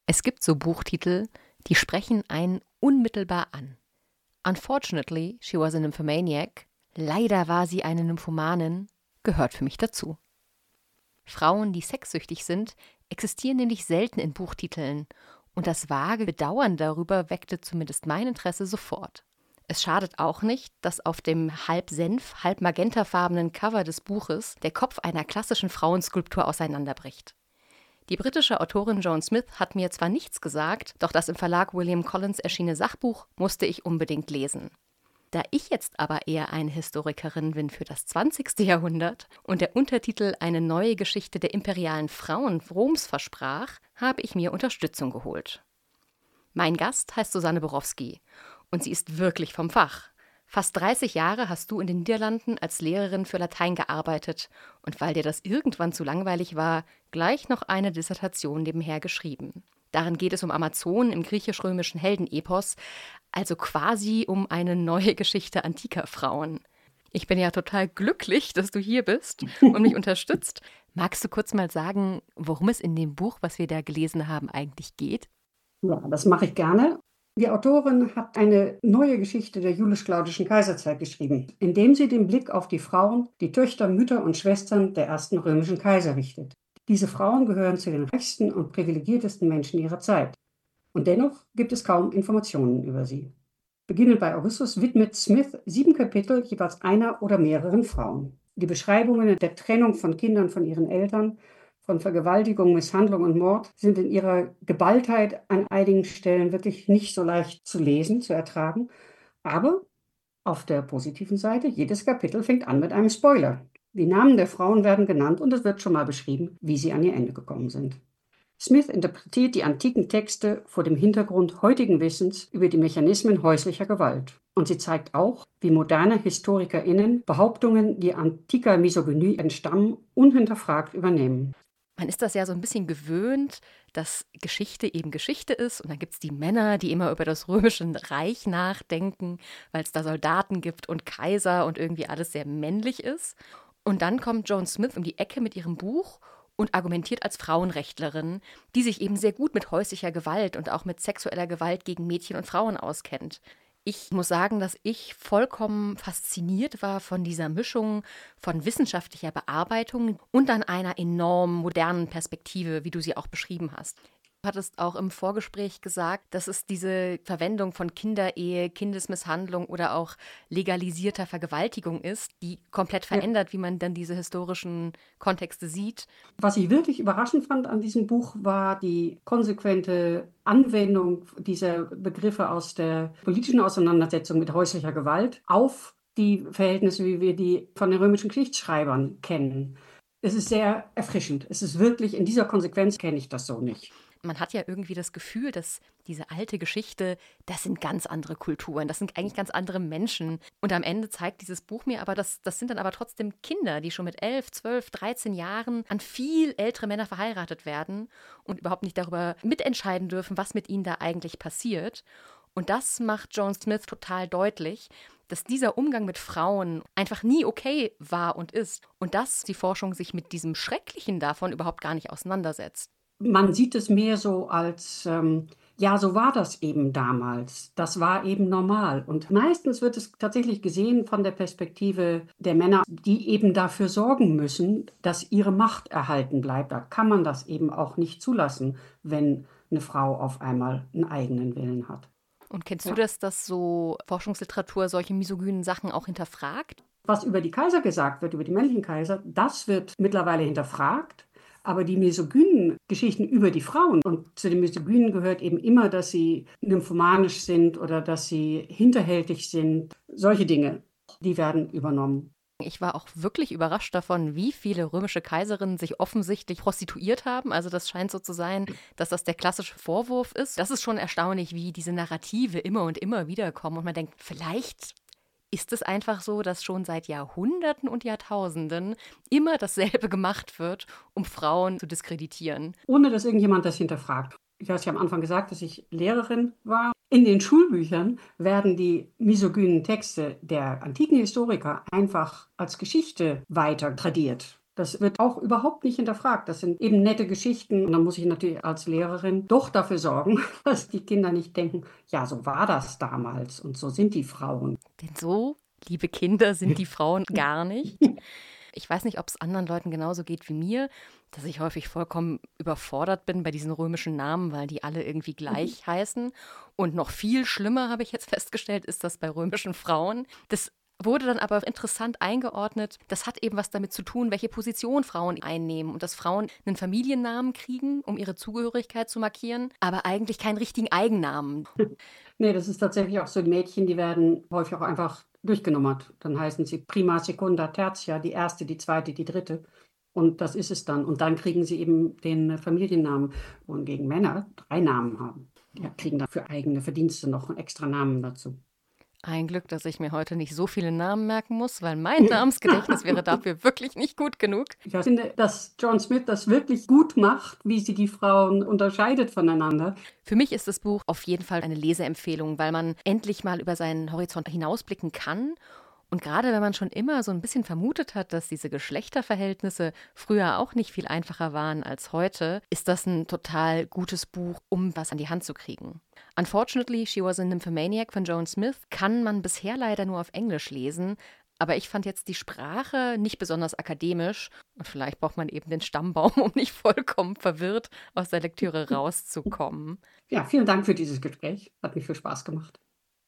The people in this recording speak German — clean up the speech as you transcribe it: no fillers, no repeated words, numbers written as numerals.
Es gibt so Buchtitel, die sprechen einen unmittelbar an. Unfortunately, she was a nymphomaniac. Leider war sie eine Nymphomanin, gehört für mich dazu. Frauen, die sexsüchtig sind, existieren nämlich selten in Buchtiteln und das vage Bedauern darüber weckte zumindest mein Interesse sofort. Es schadet auch nicht, dass auf dem halb senf, halb magentafarbenen Cover des Buches der Kopf einer klassischen Frauenskulptur auseinanderbricht. Die britische Autorin Joan Smith hat mir zwar nichts gesagt, doch das im Verlag William Collins erschienene Sachbuch musste ich unbedingt lesen. Da ich jetzt aber eher eine Historikerin bin für das 20. Jahrhundert und der Untertitel eine neue Geschichte der imperialen Frauen Roms versprach, habe ich mir Unterstützung geholt. Mein Gast heißt Susanne Borowski und sie ist wirklich vom Fach. Fast 30 Jahre hast du in den Niederlanden als Lehrerin für Latein gearbeitet und weil dir das irgendwann zu langweilig war, gleich noch eine Dissertation nebenher geschrieben. Darin geht es um Amazonen im griechisch-römischen Heldenepos, also quasi um eine neue Geschichte antiker Frauen. Ich bin ja total glücklich, dass du hier bist und mich unterstützt. Magst du kurz mal sagen, worum es in dem Buch, was wir da gelesen haben, eigentlich geht? Ja, das mache ich gerne. Die Autorin hat eine neue Geschichte der julisch-claudischen Kaiserzeit geschrieben, indem sie den Blick auf die Frauen, die Töchter, Mütter und Schwestern der ersten römischen Kaiser richtet. Diese Frauen gehören zu den reichsten und privilegiertesten Menschen ihrer Zeit. Und dennoch gibt es kaum Informationen über sie. Beginnend bei Augustus widmet Smith 7 Kapitel jeweils einer oder mehreren Frauen. Die Beschreibungen der Trennung von Kindern von ihren Eltern, von Vergewaltigung, Misshandlung und Mord sind in ihrer Geballtheit an einigen Stellen wirklich nicht so leicht zu lesen, zu ertragen. Aber auf der positiven Seite, jedes Kapitel fängt an mit einem Spoiler. Die Namen der Frauen werden genannt und es wird schon mal beschrieben, wie sie an ihr Ende gekommen sind. Smith interpretiert die antiken Texte vor dem Hintergrund heutigen Wissens über die Mechanismen häuslicher Gewalt. Und sie zeigt auch, wie moderne HistorikerInnen Behauptungen, die antiker Misogynie entstammen, unhinterfragt übernehmen. Man ist das ja so ein bisschen gewöhnt, dass Geschichte eben Geschichte ist. Und dann gibt es die Männer, die immer über das Römische Reich nachdenken, weil es da Soldaten gibt und Kaiser und irgendwie alles sehr männlich ist. Und dann kommt Joan Smith um die Ecke mit ihrem Buch und argumentiert als Frauenrechtlerin, die sich eben sehr gut mit häuslicher Gewalt und auch mit sexueller Gewalt gegen Mädchen und Frauen auskennt. Ich muss sagen, dass ich vollkommen fasziniert war von dieser Mischung von wissenschaftlicher Bearbeitung und dann einer enorm modernen Perspektive, wie du sie auch beschrieben hast. Du hattest auch im Vorgespräch gesagt, dass es diese Verwendung von Kinderehe, Kindesmisshandlung oder auch legalisierter Vergewaltigung ist, die komplett verändert, wie man dann diese historischen Kontexte sieht. Was ich wirklich überraschend fand an diesem Buch, war die konsequente Anwendung dieser Begriffe aus der politischen Auseinandersetzung mit häuslicher Gewalt auf die Verhältnisse, wie wir die von den römischen Geschichtsschreibern kennen. Es ist sehr erfrischend. Es ist wirklich, in dieser Konsequenz kenne ich das so nicht. Man hat ja irgendwie das Gefühl, dass diese alte Geschichte, das sind ganz andere Kulturen, das sind eigentlich ganz andere Menschen. Und am Ende zeigt dieses Buch mir aber, das sind dann aber trotzdem Kinder, die schon mit 11, 12, 13 Jahren an viel ältere Männer verheiratet werden und überhaupt nicht darüber mitentscheiden dürfen, was mit ihnen da eigentlich passiert. Und das macht Joan Smith total deutlich, dass dieser Umgang mit Frauen einfach nie okay war und ist. Und dass die Forschung sich mit diesem Schrecklichen davon überhaupt gar nicht auseinandersetzt. Man sieht es mehr so als, ja, so war das eben damals. Das war eben normal. Und meistens wird es tatsächlich gesehen von der Perspektive der Männer, die eben dafür sorgen müssen, dass ihre Macht erhalten bleibt. Da kann man das eben auch nicht zulassen, wenn eine Frau auf einmal einen eigenen Willen hat. Und kennst du das, dass so Forschungsliteratur solche misogynen Sachen auch hinterfragt? Was über die Kaiser gesagt wird, über die männlichen Kaiser, das wird mittlerweile hinterfragt. Aber die misogynen Geschichten über die Frauen, und zu den misogynen gehört eben immer, dass sie nymphomanisch sind oder dass sie hinterhältig sind, solche Dinge, die werden übernommen. Ich war auch wirklich überrascht davon, wie viele römische Kaiserinnen sich offensichtlich prostituiert haben. Also das scheint so zu sein, dass das der klassische Vorwurf ist. Das ist schon erstaunlich, wie diese Narrative immer und immer wieder kommen. Und man denkt, vielleicht ist es einfach so, dass schon seit Jahrhunderten und Jahrtausenden immer dasselbe gemacht wird, um Frauen zu diskreditieren. Ohne dass irgendjemand das hinterfragt. Ich hatte ja am Anfang gesagt, dass ich Lehrerin war. In den Schulbüchern werden die misogynen Texte der antiken Historiker einfach als Geschichte weiter tradiert. Das wird auch überhaupt nicht hinterfragt. Das sind eben nette Geschichten. Und dann muss ich natürlich als Lehrerin doch dafür sorgen, dass die Kinder nicht denken, ja, so war das damals und so sind die Frauen. Denn so, liebe Kinder, sind die Frauen gar nicht. Ich weiß nicht, ob es anderen Leuten genauso geht wie mir, dass ich häufig vollkommen überfordert bin bei diesen römischen Namen, weil die alle irgendwie gleich heißen. Und noch viel schlimmer, habe ich jetzt festgestellt, ist das bei römischen Frauen. Das wurde dann aber interessant eingeordnet. Das hat eben was damit zu tun, welche Position Frauen einnehmen und dass Frauen einen Familiennamen kriegen, um ihre Zugehörigkeit zu markieren, aber eigentlich keinen richtigen Eigennamen. Nee, das ist tatsächlich auch so. Die Mädchen, die werden häufig auch einfach durchgenummert. Dann heißen sie Prima, Secunda, Tertia, die erste, die zweite, die dritte. Und das ist es dann. Und dann kriegen sie eben den Familiennamen, wohingegen Männer 3 Namen haben. Die kriegen dann für eigene Verdienste noch einen extra Namen dazu. Ein Glück, dass ich mir heute nicht so viele Namen merken muss, weil mein Namensgedächtnis wäre dafür wirklich nicht gut genug. Ich finde, dass John Smith das wirklich gut macht, wie sie die Frauen unterscheidet voneinander. Für mich ist das Buch auf jeden Fall eine Leseempfehlung, weil man endlich mal über seinen Horizont hinausblicken kann. Und gerade wenn man schon immer so ein bisschen vermutet hat, dass diese Geschlechterverhältnisse früher auch nicht viel einfacher waren als heute, ist das ein total gutes Buch, um was an die Hand zu kriegen. Unfortunately, She Was a Nymphomaniac von Joan Smith kann man bisher leider nur auf Englisch lesen, aber ich fand jetzt die Sprache nicht besonders akademisch und vielleicht braucht man eben den Stammbaum, um nicht vollkommen verwirrt aus der Lektüre rauszukommen. Ja, vielen Dank für dieses Gespräch. Hat mich viel Spaß gemacht.